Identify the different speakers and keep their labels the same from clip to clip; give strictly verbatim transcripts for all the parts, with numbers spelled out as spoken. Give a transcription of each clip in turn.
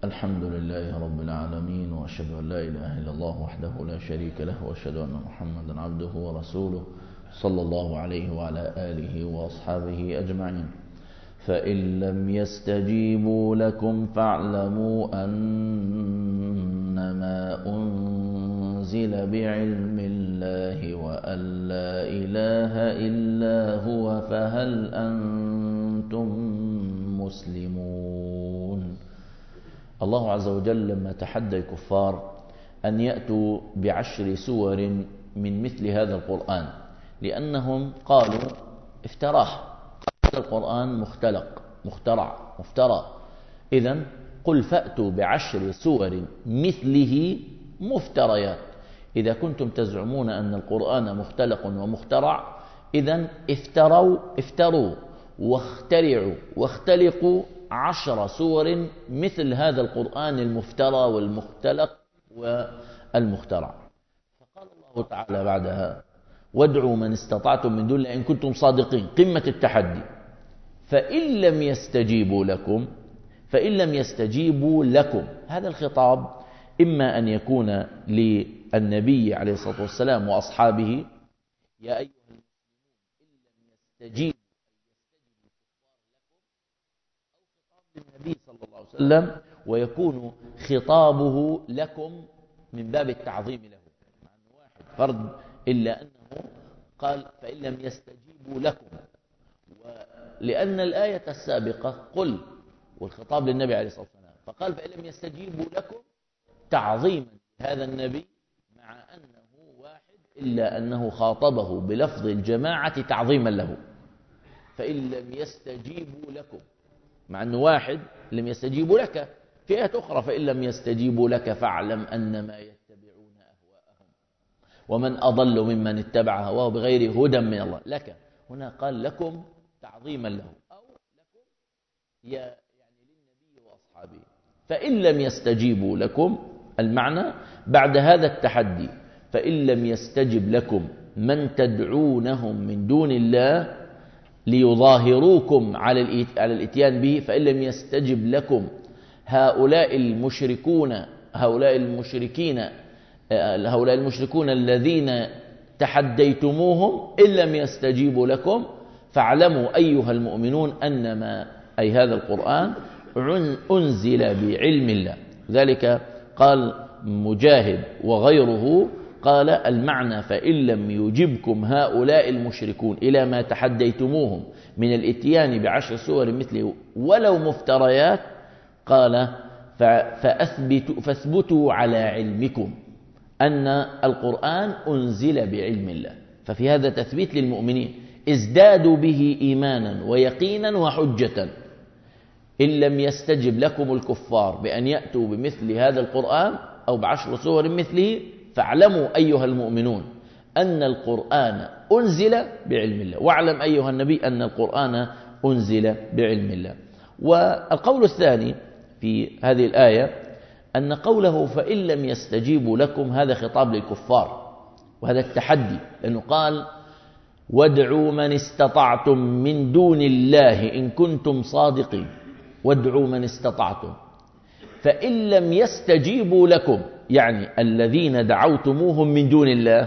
Speaker 1: الحمد لله رب العالمين، وأشهد أن لا إله إلا الله وحده لا شريك له، وأشهد أن محمدا عبده ورسوله صلى الله عليه وعلى آله وأصحابه أجمعين. فإن لم يستجيبوا لكم فاعلموا أنما أنزل بعلم الله وأن لا إله إلا هو فهل أنتم مسلمون. الله عز وجل لما تحدى الكفار أن يأتوا بعشر سور من مثل هذا القرآن، لأنهم قالوا افتراه، هذا القرآن مختلق مخترع مفترى، إذن قل فأتوا بعشر سور مثله مفتريات. إذا كنتم تزعمون أن القرآن مختلق ومخترع، إذن افتروا افتروا واخترعوا واختلقوا عشر سور مثل هذا القرآن المفترى والمختلق والمخترع. فقال الله تعالى بعدها: وادعوا من استطعتم من دون الله إن كنتم صادقين، قمة التحدي. فإن لم يستجيبوا لكم فإن لم يستجيبوا لكم هذا الخطاب إما أن يكون للنبي عليه الصلاة والسلام وأصحابه: يا أيها المسلمون إن لم يستجيبوا للنبي صلى الله عليه وسلم، ويكون خطابه لكم من باب التعظيم له، مع أنه واحد فرد، إلا أنه قال فإن لم يستجيبوا لكم، ولأن الآية السابقة قل، والخطاب للنبي عليه الصلاة والسلام، فقال فإن لم يستجيبوا لكم تعظيما لهذا النبي، مع أنه واحد إلا أنه خاطبه بلفظ الجماعة تعظيما له. فإن لم يستجيبوا لكم، مع أنه واحد لم يستجيبوا لك. في آية أخرى: فإن لم يستجيبوا لك فاعلم أنما يتبعون أهواءهم ومن أضل ممن اتبع هواه بغير هدى من الله. لك هنا قال لكم تعظيما له، أو لكم يا يعني للنبي وأصحابه. فإن لم يستجيبوا لكم، المعنى بعد هذا التحدي: فإن لم يستجب لكم من تدعونهم من دون الله ليظاهروكم على الاتيان به، فإن لم يستجب لكم هؤلاء المشركون هؤلاء المشركين هؤلاء المشركون الذين تحديتموهم، إن لم يستجيبوا لكم فاعلموا أيها المؤمنون أنما أي هذا القرآن أنزل بعلم الله. ذلك قال مجاهد وغيره، قال المعنى: فإن لم يجبكم هؤلاء المشركون إلى ما تحديتموهم من الاتيان بعشر سور مثله ولو مفتريات، قال فأثبتوا فاثبتوا على علمكم أن القرآن أنزل بعلم الله. ففي هذا تثبيت للمؤمنين، ازدادوا به إيمانا ويقينا وحجة. إن لم يستجب لكم الكفار بأن يأتوا بمثل هذا القرآن أو بعشر سور مثله، فاعلموا أيها المؤمنون أن القرآن أنزل بعلم الله، واعلم أيها النبي أن القرآن أنزل بعلم الله. والقول الثاني في هذه الآية أن قوله فإن لم يستجيبوا لكم هذا خطاب للكفار، وهذا التحدي، لأنه قال: وادعوا من استطعتم من دون الله إن كنتم صادقين. وادعوا من استطعتم، فإن لم يستجيبوا لكم يعني الذين دعوتموهم من دون الله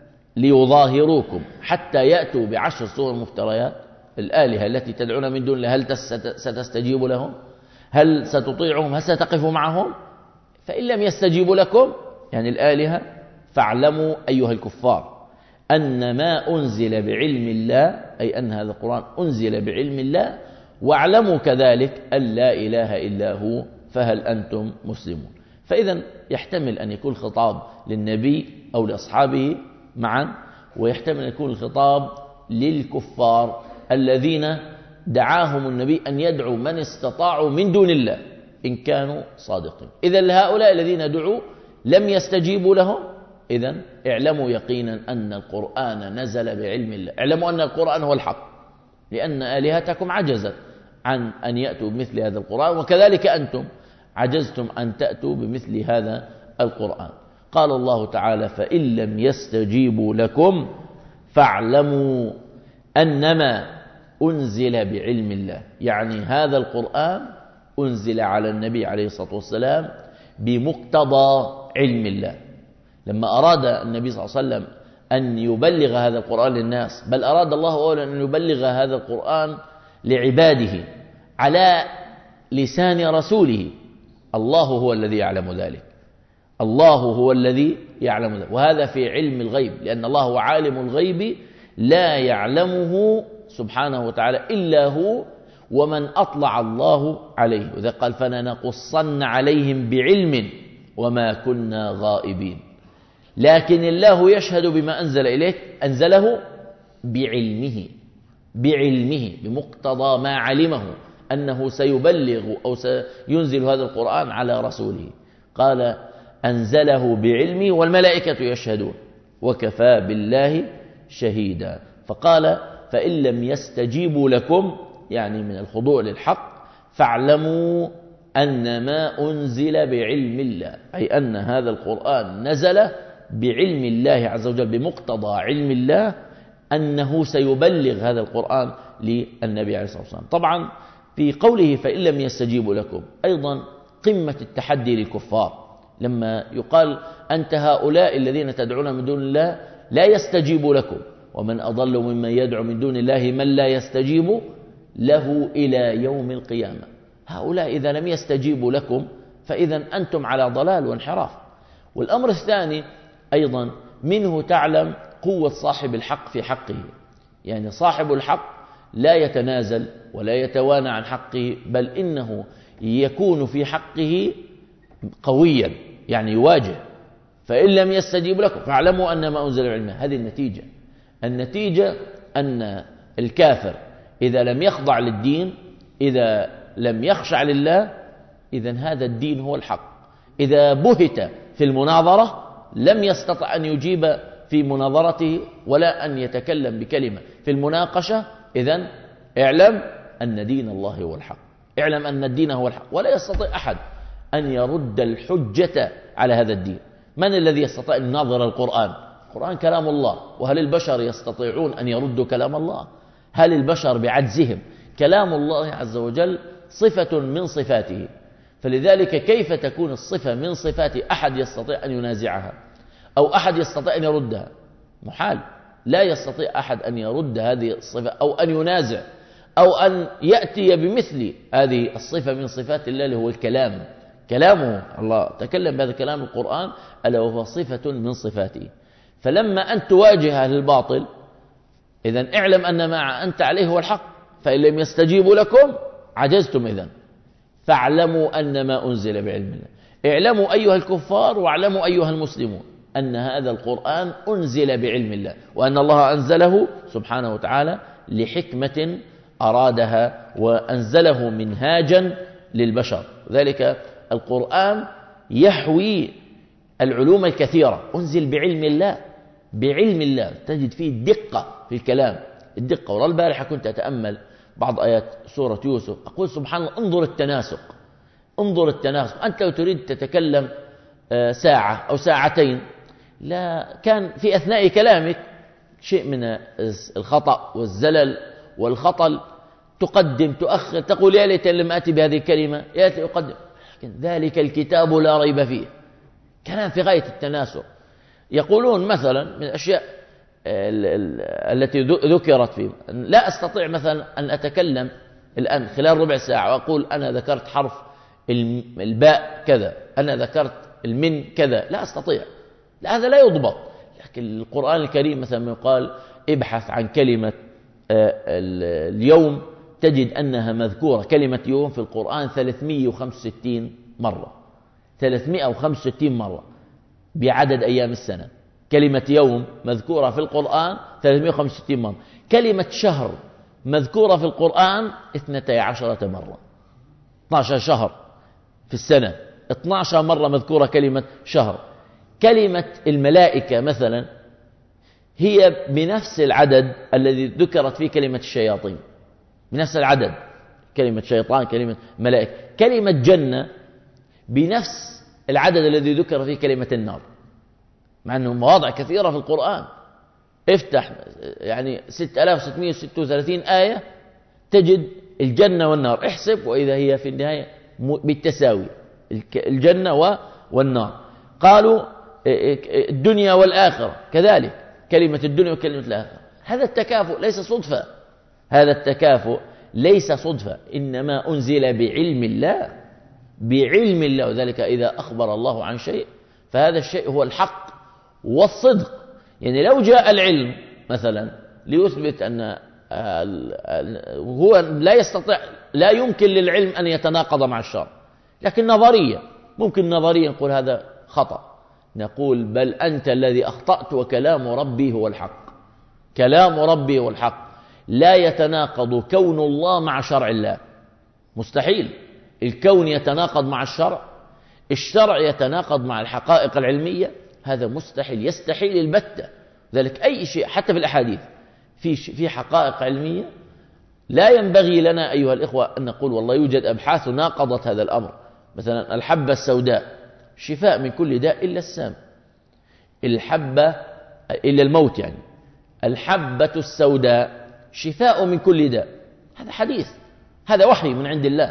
Speaker 1: ليظاهروكم حتى يأتوا بعشر سور مفتريات، الآلهة التي تدعون من دون الله، هل ستستجيب لهم؟ هل ستطيعهم؟ هل ستقف معهم؟ فإن لم يستجيبوا لكم يعني الآلهة، فاعلموا أيها الكفار أن ما أنزل بعلم الله، أي أن هذا القرآن أنزل بعلم الله، واعلموا كذلك أن لا إله إلا هو فهل أنتم مسلمون. فإذا يحتمل أن يكون الخطاب للنبي أو لأصحابه معا، ويحتمل أن يكون الخطاب للكفار الذين دعاهم النبي أن يدعوا من استطاعوا من دون الله إن كانوا صادقين. إذا لهؤلاء الذين دعوا لم يستجيبوا لهم، إذا اعلموا يقينا أن القرآن نزل بعلم الله، اعلموا أن القرآن هو الحق، لأن آلهتكم عجزت عن أن يأتوا بمثل هذا القرآن، وكذلك أنتم عجزتم أن تأتوا بمثل هذا القرآن. قال الله تعالى: فإن لم يستجيبوا لكم فاعلموا أنما أنزل بعلم الله، يعني هذا القرآن أنزل على النبي عليه الصلاة والسلام بمقتضى علم الله. لما أراد النبي صلى الله عليه وسلم أن يبلغ هذا القرآن للناس، بل أراد الله أولا أن يبلغ هذا القرآن لعباده على لسان رسوله، الله هو الذي يعلم ذلك، الله هو الذي يعلم ذلك، وهذا في علم الغيب، لأن الله هو عالم الغيب لا يعلمه سبحانه وتعالى إلا هو ومن أطلع الله عليه. وإذا قال فلنقصن عليهم بعلم وما كنا غائبين، لكن الله يشهد بما أنزل إليك أنزله بعلمه، بعلمه بمقتضى ما علمه أنه سيبلغ أو سينزل هذا القرآن على رسوله. قال أنزله بعلمه والملائكة يشهدون وكفى بالله شهيدا. فقال فإن لم يستجيبوا لكم، يعني من الخضوع للحق، فاعلموا أن ما أنزل بعلم الله، أي أن هذا القرآن نزل بعلم الله عز وجل، بمقتضى علم الله أنه سيبلغ هذا القرآن للنبي عليه الصلاة والسلام. طبعا في قوله فإن لم يستجيبوا لكم أيضا قمة التحدي للكفار، لما يقال أنت هؤلاء الذين تدعون من دون الله لا يستجيب لكم، ومن أضل ممن يدعو من دون الله من لا يستجيب له إلى يوم القيامة. هؤلاء إذا لم يستجيبوا لكم فإذا أنتم على ضلال وانحراف. والأمر الثاني أيضا منه تعلم قوة صاحب الحق في حقه، يعني صاحب الحق لا يتنازل ولا يتوانى عن حقه، بل إنه يكون في حقه قويا، يعني يواجه. فإن لم يستجيب لكم فاعلموا أن ما أنزل بعلمه. هذه النتيجة. النتيجة أن الكافر إذا لم يخضع للدين، إذا لم يخشع لله، إذن هذا الدين هو الحق. إذا بهت في المناظرة لم يستطع أن يجيب في مناظرته ولا أن يتكلم بكلمة في المناقشة، إذن اعلم أن دين الله هو الحق، اعلم أن الدين هو الحق، ولا يستطيع أحد أن يرد الحجة على هذا الدين. من الذي يستطيع أن يناظر القرآن؟ القرآن كلام الله، وهل البشر يستطيعون أن يردوا كلام الله؟ هل البشر بعجزهم؟ كلام الله عز وجل صفة من صفاته، فلذلك كيف تكون الصفة من صفات أحد يستطيع أن ينازعها أو أحد يستطيع أن يردها؟ محال. لا يستطيع أحد أن يرد هذه الصفة أو أن ينازع أو أن يأتي بمثل هذه الصفة من صفات الله اللي هو الكلام. كلامه الله تكلم بهذا الكلام القرآن ألا وهو صفة من صفاته. فلما أن تواجه أهل الباطل إذن اعلم أن ما أنت عليه هو الحق، فإن لم يستجيبوا لكم عجزتم، إذن فاعلموا أن ما أنزل بعلم الله. اعلموا أيها الكفار واعلموا أيها المسلمون أن هذا القرآن أنزل بعلم الله، وأن الله أنزله سبحانه وتعالى لحكمة أرادها، وأنزله منهاجا للبشر. ذلك القرآن يحوي العلوم الكثيرة، أنزل بعلم الله، بعلم الله تجد فيه الدقة في الكلام، الدقة. ورا البارحة كنت أتأمل بعض آيات سورة يوسف، أقول سبحان الله انظر التناسق، انظر التناسق. أنت لو تريد تتكلم ساعة أو ساعتين، لا كان في أثناء كلامك شيء من الخطأ والزلل والخطل، تقدم تؤخر، تقول يا ليت لم أتي بهذه الكلمة، يا ليت أقدم. لكن ذلك الكتاب لا ريب فيه، كلام في غاية التناسق. يقولون مثلا من الأشياء التي ذكرت فيه، لا أستطيع مثلا أن أتكلم الآن خلال ربع ساعة وأقول أنا ذكرت حرف الباء كذا، أنا ذكرت المن كذا، لا أستطيع، لا هذا لا يضبط. لكن القرآن الكريم مثلا يقال ابحث عن كلمة اليوم تجد أنها مذكورة، كلمة يوم في القرآن ثلاثمئة وخمسة وستين مرة، ثلاثمئة وخمسة وستين مرة بعدد أيام السنة. كلمة يوم مذكورة في القرآن ثلاثمئة وخمسة وستين مرة. كلمة شهر مذكورة في القرآن اثنتي عشرة مرة، اثني عشر شهر في السنة، اثني عشر مرة مذكورة كلمة شهر. كلمة الملائكة مثلا هي بنفس العدد الذي ذكرت فيه كلمة الشياطين، بنفس العدد، كلمة شيطان كلمة ملائكة. كلمة جنة بنفس العدد الذي ذكر فيه كلمة النار، مع أنه مواضع كثيرة في القرآن. افتح يعني ستة آلاف وستمئة وستة وثلاثين آية تجد الجنة والنار، احسب وإذا هي في النهاية بالتساوي، الجنة والنار. قالوا الدنيا والآخرة كذلك، كلمة الدنيا وكلمة الآخرة. هذا التكافؤ ليس صدفة، هذا التكافؤ ليس صدفة، إنما أنزل بعلم الله، بعلم الله. وذلك إذا أخبر الله عن شيء فهذا الشيء هو الحق والصدق. يعني لو جاء العلم مثلا ليثبت أن هو لا يستطيع، لا يمكن للعلم أن يتناقض مع الشرع، لكن نظريا ممكن نظريا نقول هذا خطأ، نقول بل أنت الذي أخطأت وكلام ربي هو الحق، كلام ربي هو الحق. لا يتناقض كون الله مع شرع الله، مستحيل. الكون يتناقض مع الشرع، الشرع يتناقض مع الحقائق العلمية، هذا مستحيل، يستحيل البتة. ذلك أي شيء حتى في الأحاديث في في حقائق علمية لا ينبغي لنا أيها الإخوة أن نقول والله يوجد أبحاث ناقضت هذا الأمر. مثلا الحبة السوداء شفاء من كل داء إلا السام، الحبة إلا الموت، يعني الحبة السوداء شفاء من كل داء، هذا حديث، هذا وحي من عند الله.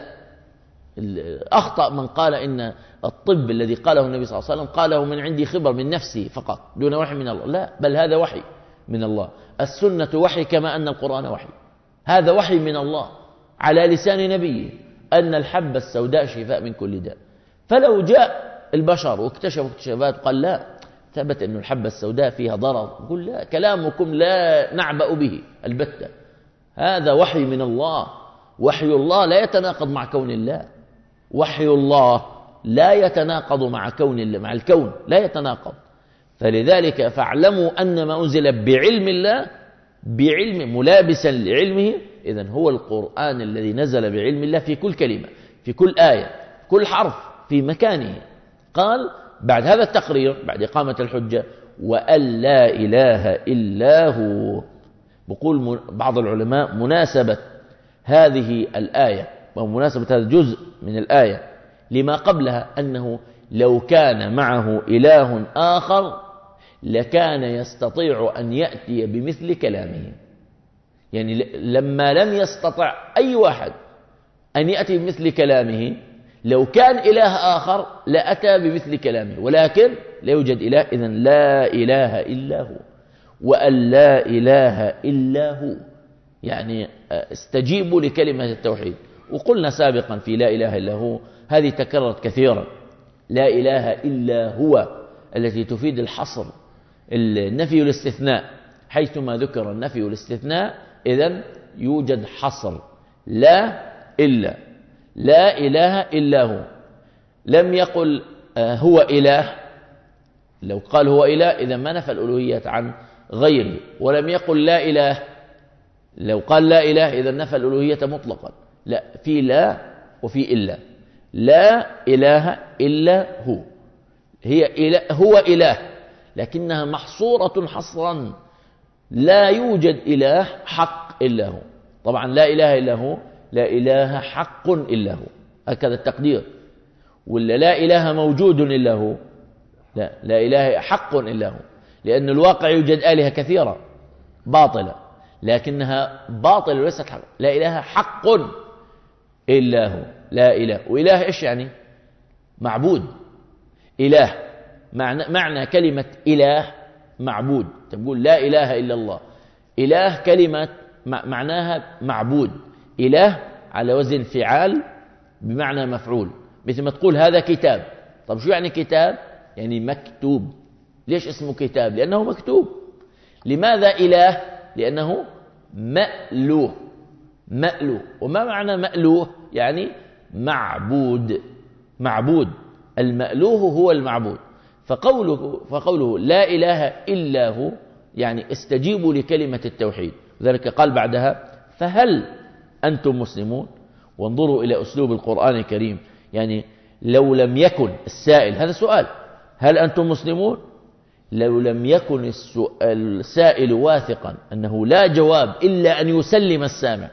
Speaker 1: أخطأ من قال إن الطب الذي قاله النبي صلى الله عليه وسلم قاله من عندي خبر من نفسي فقط دون وحي من الله، لا، بل هذا وحي من الله. السنة وحي كما أن القرآن وحي، هذا وحي من الله على لسان نبيه أن الحبة السوداء شفاء من كل داء. فلو جاء البشر واكتشفوا اكتشافات قال لا، ثبت أن الحبة السوداء فيها ضرر، نقول لا، كلامكم لا نعبأ به البتة، هذا وحي من الله. وحي الله لا يتناقض مع كون الله، وحي الله لا يتناقض مع كون الله، مع الكون لا يتناقض. فلذلك فاعلموا أن ما أنزل بعلم الله، بعلم ملابسا لعلمه، إذن هو القرآن الذي نزل بعلم الله في كل كلمة، في كل آية، كل حرف في مكانه. قال بعد هذا التقرير، بعد إقامة الحجة، وأن لا إله إلا هو. بقول بعض العلماء مناسبة هذه الآية ومناسبة هذا الجزء من الآية لما قبلها أنه لو كان معه إله آخر لكان يستطيع أن يأتي بمثل كلامه. يعني لما لم يستطع أي واحد أن يأتي بمثل كلامه، لو كان إله آخر لأتى بمثل كلامه، ولكن لا يوجد إله، إذن لا إله إلا هو. وأن لا إله إلا هو يعني استجيبوا لكلمة التوحيد. وقلنا سابقا في لا إله إلا هو هذه تكررت كثيرا، لا إله إلا هو التي تفيد الحصر، النفي والاستثناء، حيثما ذكر النفي والاستثناء إذن يوجد حصر، لا إلا، لا إله إلا هو. لم يقل هو إله، لو قال هو إله إذا ما نفى الألوهية عن غيره. ولم يقل لا إله، لو قال لا إله إذا نفى الألوهية مطلقا. لا، في لا وفي إلا، لا إله إلا هو، هي إله، هو إله لكنها محصورة حصرا، لا يوجد إله حق إلا هو. طبعا لا إله إلا هو، لا إله حق إلا هو، هكذا التقدير. ولا لا إله موجود إلا هو، لا، لا إله حق إلا هو، لأن الواقع يوجد آلهة كثيرة باطلة لكنها باطلة وليست حق. لا إله حق إلا هو، لا إله. وإله إيش يعني؟ معبود. إله معنى, معنى كلمة إله معبود. تقول لا إله إلا الله، إله كلمة معناها معبود، إله على وزن فعال بمعنى مفعول. مثل ما تقول هذا كتاب، طب شو يعني كتاب؟ يعني مكتوب. ليش اسمه كتاب؟ لأنه مكتوب. لماذا إله؟ لأنه مألوه، مألوه. وما معنى مألوه؟ يعني معبود، معبود، المألوه هو المعبود. فقوله, فقوله لا إله إلا هو يعني استجيبوا لكلمة التوحيد. ذلك قال بعدها فهل أنتم مسلمون؟ وانظروا إلى أسلوب القرآن الكريم، يعني لو لم يكن السائل، هذا سؤال، هل أنتم مسلمون؟ لو لم يكن السائل واثقا أنه لا جواب إلا أن يسلم السامع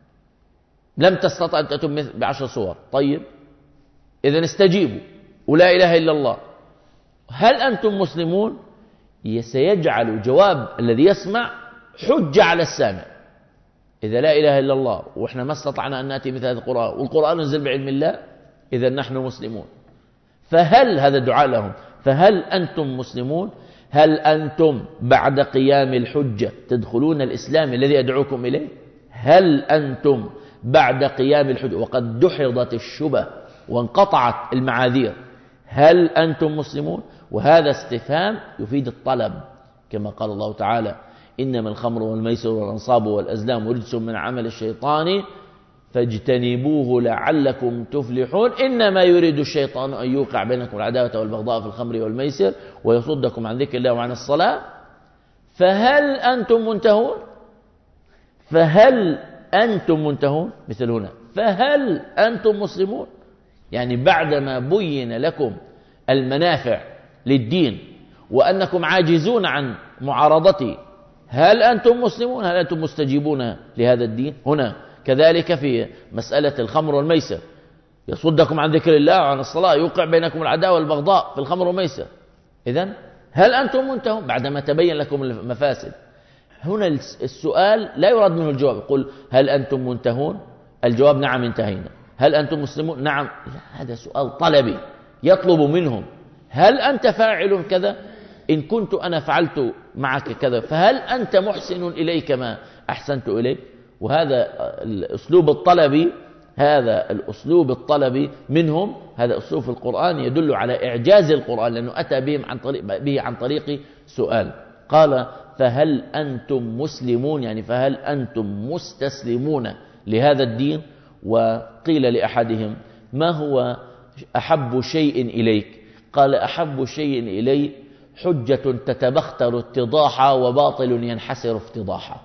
Speaker 1: لم تستطع أن تتم بعشر صور. طيب إذن استجيبوا ولا إله إلا الله. هل أنتم مسلمون؟ سيجعل جواب الذي يسمع حجة على السامع. إذا لا إله إلا الله وإحنا ما استطعنا أن نأتي مثل هذا القرآن، والقرآن نزل بعلم الله، إذا نحن مسلمون. فهل هذا الدعاء لهم، فهل أنتم مسلمون؟ هل أنتم بعد قيام الحجة تدخلون الإسلام الذي أدعوكم إليه؟ هل أنتم بعد قيام الحجة وقد دحضت الشبه وانقطعت المعاذير، هل أنتم مسلمون؟ وهذا استفهام يفيد الطلب، كما قال الله تعالى: إنما الخمر والميسر والأنصاب والأزلام رجس من عمل الشيطان فاجتنبوه لعلكم تفلحون إنما يريد الشيطان أن يوقع بينكم العداوة والبغضاء في الخمر والميسر ويصدكم عن ذكر الله وعن الصلاة فهل أنتم منتهون؟ فهل أنتم منتهون؟ مثل هنا فهل أنتم مسلمون؟ يعني بعدما بين لكم المنافع للدين وأنكم عاجزون عن معارضته، هل أنتم مسلمون؟ هل أنتم مستجيبون لهذا الدين؟ هنا كذلك في مسألة الخمر والميسر: يصدكم عن ذكر الله وعن الصلاة، يوقع بينكم العداوة والبغضاء في الخمر والميسر. إذن هل أنتم منتهون بعدما تبين لكم المفاسد؟ هنا السؤال لا يراد منه الجواب، يقول هل أنتم منتهون؟ الجواب نعم انتهينا. هل أنتم مسلمون؟ نعم. هذا سؤال طلبي يطلب منهم: هل أنت فاعل كذا؟ إن كنت أنا فعلت معك كذا فهل أنت محسن إلي كما أحسنت إليك؟ وهذا الأسلوب الطلبي، هذا الأسلوب الطلبي منهم، هذا أسلوب في القرآن يدل على إعجاز القرآن، لأنه أتى به عن طريق, به عن طريق سؤال. قال: فهل أنتم مسلمون؟ يعني فهل أنتم مستسلمون لهذا الدين؟ وقيل لأحدهم: ما هو أحب شيء إليك؟ قال: أحب شيء إلي حجة تتبختر اتضاحا وباطل ينحسر افتضاحا.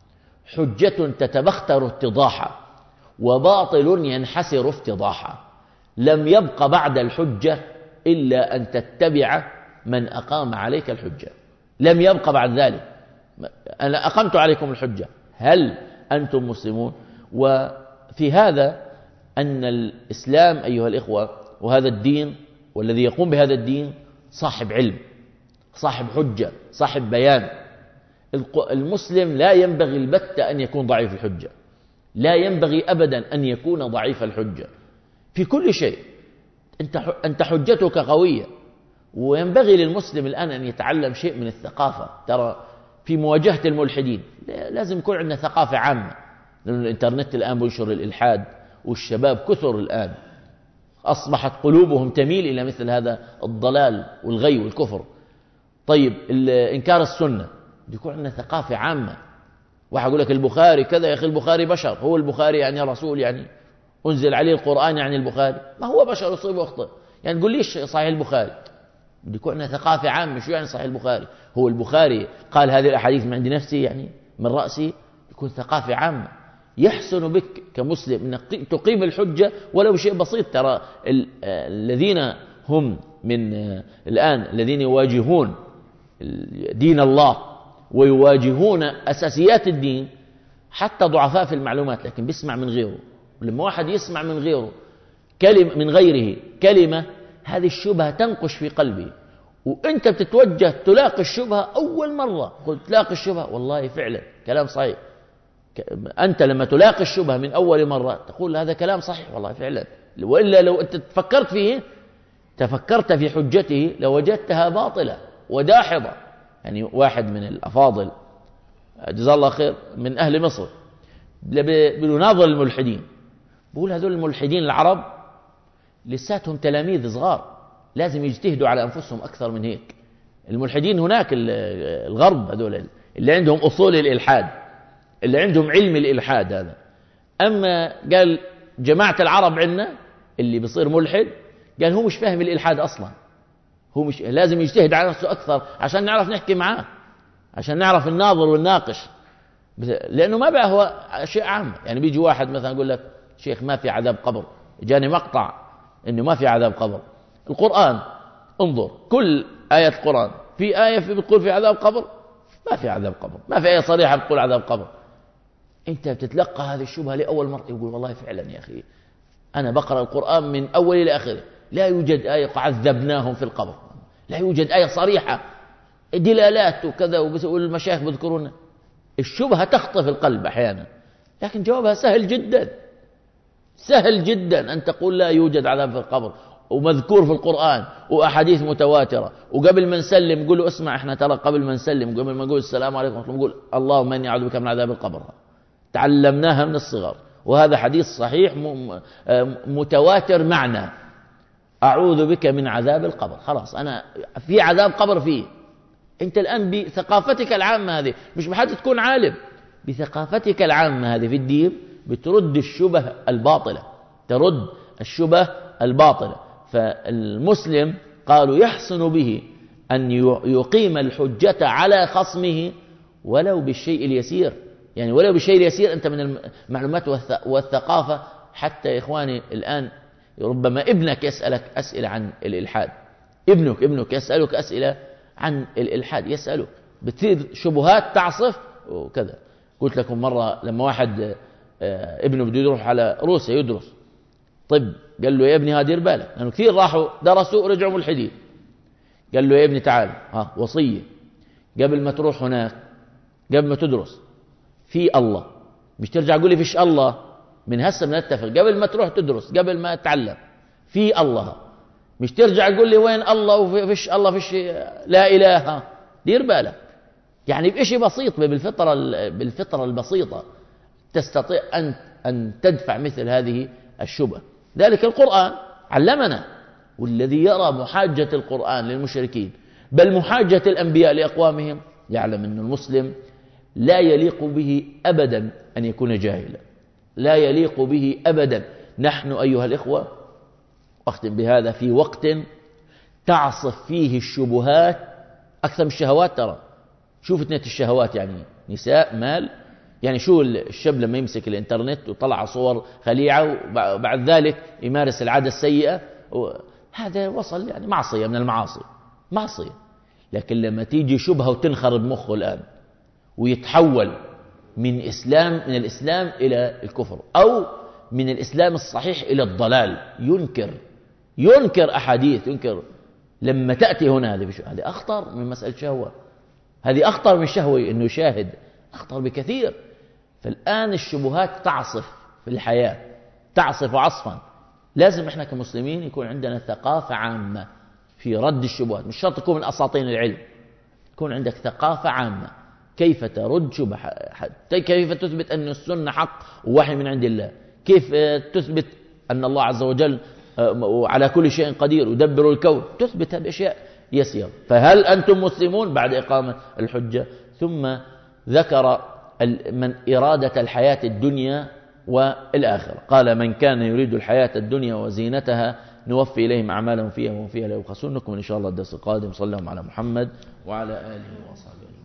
Speaker 1: حجة تتبختر اتضاحا وباطل ينحسر افتضاحا. لم يبق بعد الحجة إلا أن تتبع من أقام عليك الحجة. لم يبق بعد ذلك. أنا أقمت عليكم الحجة، هل أنتم مسلمون؟ وفي هذا أن الإسلام أيها الإخوة وهذا الدين والذي يقوم بهذا الدين صاحب علم، صاحب حجة، صاحب بيان. المسلم لا ينبغي البتة أن يكون ضعيف الحجة، لا ينبغي أبدا أن يكون ضعيف الحجة في كل شيء. أنت حجتك قوية. وينبغي للمسلم الآن أن يتعلم شيء من الثقافة. ترى في مواجهة الملحدين لازم يكون عندنا ثقافة عامة، لأن الإنترنت الآن بينشر الإلحاد، والشباب كثر الآن أصبحت قلوبهم تميل إلى مثل هذا الضلال والغي والكفر. طيب إنكار السنة، يكون عندنا ثقافة عامة. واحد يقول لك البخاري كذا، يا أخي البخاري بشر، هو البخاري يعني رسول؟ يعني أنزل عليه القرآن يعني البخاري؟ ما هو بشر يصيب ويخطئ. يعني تقول ليش صحيح البخاري؟ يكون عندنا ثقافة عامة. شو يعني صحيح البخاري؟ هو البخاري قال هذه الأحاديث من عند نفسي يعني من رأسي؟ يكون ثقافة عامة. يحسن بك كمسلم أنك تقيم الحجة ولو شيء بسيط. ترى الذين هم من الآن الذين يواجهون دين الله ويواجهون أساسيات الدين، حتى ضعفاء في المعلومات، لكن بيسمع من غيره. لما واحد يسمع من غيره كلمة من غيره كلمة، هذه الشبهة تنقش في قلبي، وأنت بتتوجه تلاقي الشبهة أول مرة. قلت تلاقي الشبهة، والله فعلا كلام صحيح. أنت لما تلاقي الشبهة من أول مرة تقول هذا كلام صحيح والله فعلا، وإلا لو أنت تفكرت فيه تفكرت في حجته لوجدتها باطلة وداحضة. يعني واحد من الأفاضل جزاه الله خير من أهل مصر بيناظر الملحدين، بقول هذول الملحدين العرب لساتهم تلاميذ صغار، لازم يجتهدوا على أنفسهم أكثر من هيك. الملحدين هناك الغرب هذول اللي عندهم أصول الإلحاد، اللي عندهم علم الإلحاد هذا. أما قال جماعة العرب عندنا اللي بيصير ملحد، قال هو مش فاهم الإلحاد أصلا، هو مش لازم يجتهد على نفسه أكثر عشان نعرف نحكي معاه، عشان نعرف الناظر والناقش، لأنه ما بقى هو شيء عام. يعني بيجي واحد مثلا يقول لك شيخ ما في عذاب قبر، جاني مقطع إنه ما في عذاب قبر. القرآن انظر كل آية القرآن في آية بتقول في عذاب قبر؟ ما في عذاب قبر، ما في آية صريحة بتقول عذاب قبر. أنت بتتلقى هذه الشبهة لأول مرة، يقول والله فعلا يا أخي أنا بقرأ القرآن من أول إلى آخره لا يوجد آية عذبناهم في القبر، لا يوجد آية صريحة، دلالات وكذا والمشايخ بذكرون. الشبهة تخطف القلب أحيانا، لكن جوابها سهل جدا. سهل جدا أن تقول لا يوجد عذاب في القبر، ومذكور في القرآن وأحاديث متواترة. وقبل ما نسلم قولوا اسمع، احنا ترى قبل ما نسلم قبل ما نقول السلام عليكم نقول اللهم إني أعوذ بك من عذاب القبر. تعلمناها من الصغر، وهذا حديث صحيح متواتر معنى، أعوذ بك من عذاب القبر. خلاص أنا في عذاب قبر فيه. أنت الآن بثقافتك العامة هذه، مش بحاجة تكون عالم، بثقافتك العامة هذه في الدين بترد الشبه الباطلة، ترد الشبه الباطلة. فالمسلم قالوا يحسن به أن يقيم الحجة على خصمه ولو بالشيء اليسير، يعني ولو بالشيء اليسير. أنت من المعلومات والثقافة حتى يا إخواني الآن ربما ابنك يسألك أسئلة عن الإلحاد، ابنك ابنك يسألك أسئلة عن الإلحاد، يسألك بتصير شبهات تعصف وكذا. قلت لكم مرة لما واحد ابنه بده يروح على روسيا يدرس طب، قال له يا ابني هادير بالك لأنه يعني كثير راحوا درسوا رجعوا ملحدين. قال له يا ابني تعال، ها وصية قبل ما تروح هناك، قبل ما تدرس في الله، مش ترجع تقول لي فيش الله. من هسه بنتفق قبل ما تروح تدرس قبل ما تتعلم في الله، مش ترجع تقول لي وين الله وفيش الله فيش لا إله. دير بالك، يعني بشيء بسيط بالفطرة بالفطرة البسيطة تستطيع أن أن تدفع مثل هذه الشبهة. ذلك القرآن علمنا، والذي يرى محاجة القرآن للمشركين بل محاجة الأنبياء لأقوامهم يعلم أن المسلم لا يليق به أبدا أن يكون جاهلا، لا يليق به أبدا. نحن أيها الإخوة، أختم بهذا، في وقت تعصف فيه الشبهات أكثر من الشهوات. ترى شوف فتنة الشهوات، يعني نساء مال، يعني شو الشاب لما يمسك الانترنت وطلع صور خليعة وبعد ذلك يمارس العادة السيئة، هذا وصل يعني معصية من المعاصي، معصية. لكن لما تيجي شبهة وتنخرب مخه الآن ويتحول من إسلام من الإسلام إلى الكفر، أو من الإسلام الصحيح إلى الضلال، ينكر ينكر أحاديث، ينكر. لما تأتي هنا هذه هذه أخطر من مسألة شهوة، هذه أخطر من شهوة إنه يشاهد، أخطر بكثير. فالآن الشبهات تعصف في الحياة، تعصف عصفا. لازم إحنا كمسلمين يكون عندنا ثقافة عامة في رد الشبهات، مش شرط تكون من أساطين العلم، يكون عندك ثقافة عامة كيف ترد شبهة، كيف تثبت أن السنة حق ووحي من عند الله، كيف تثبت أن الله عز وجل على كل شيء قدير يدبر الكون، تثبت هذه الأشياء يسير. فهل أنتم مسلمون بعد إقامة الحجة؟ ثم ذكر من إرادة الحياة الدنيا والآخرة، قال من كان يريد الحياة الدنيا وزينتها نوفي إليهم أعمالهم فيها وهم فيها لا يبخسون. نكمل إن شاء الله الدرس القادم. صلى الله على محمد وعلى آله وصحبه.